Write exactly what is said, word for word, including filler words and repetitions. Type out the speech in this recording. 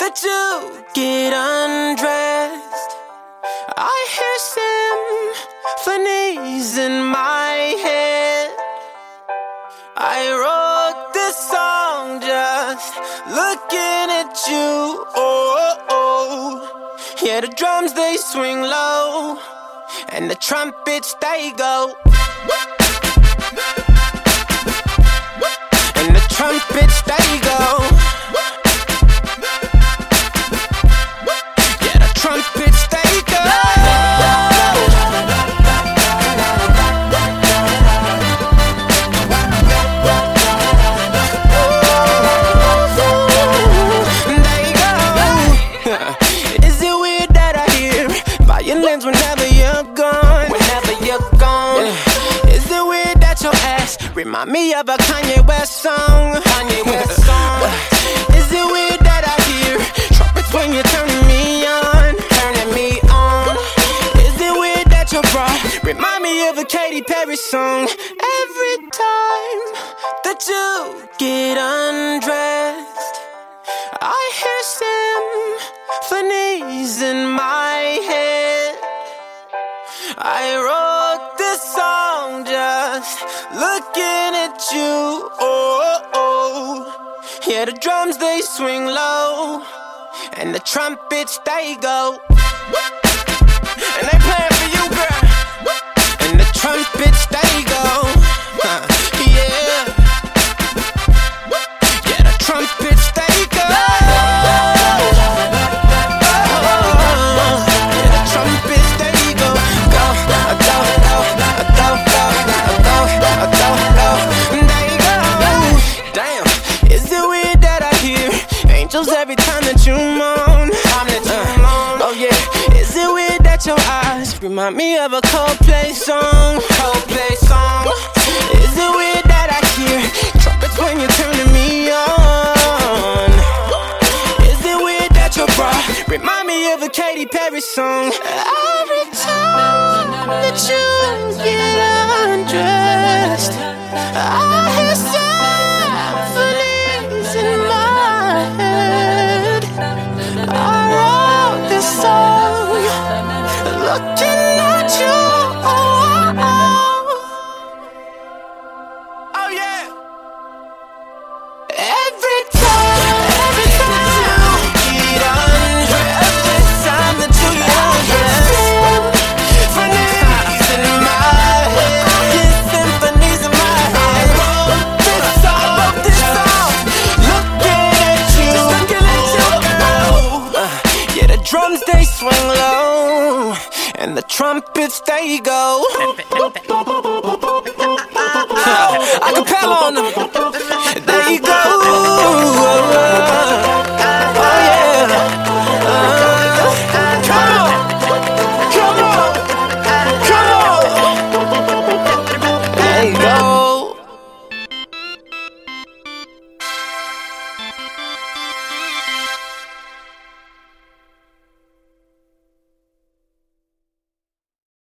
that you get undressed. I hear symphonies in my head. I wrote this song just looking at you. Oh, oh. Yeah, the drums they swing low, and the trumpets they go. And the trumpets they go. Yeah, the trumpets they go. They go. Is it weird that I hear violins whenever you're gone? Whenever you're gone. Yeah. Is it weird that your ass remind me of a Kanye West song? Kanye West song. Is it weird that I hear trumpets when you're turning me on? Turning me on. Is it weird that your bra remind me of a Katy Perry song? Every time that you get undressed, I hear symphonies in my head. I wrote this song just looking at you. Oh, oh. Yeah, the drums they swing low, and the trumpets they go. And they playing for you, girl. And the trumpets they go. Huh. Yeah. Yeah, the trumpets they go. Every time that you moan, time that you uh, moan. Oh yeah, is it weird that your eyes remind me of a Coldplay song? Coldplay song. Is it weird that I hear trumpets when you're turning me on? Is it weird that your bra remind me of a Katy Perry song? Every time that you get undressed, I hear symphonies in my head. I wrote this song looking at you. Oh, oh. Oh yeah. Every time, every time you get undressed, every time that you get undressed, symphonies in my head, symphonies in my head. I wrote this song, I wrote this song, looking at you, looking at you, girl. Uh, yeah, the drums they swing low, and the trumpets they go. Acapella on them.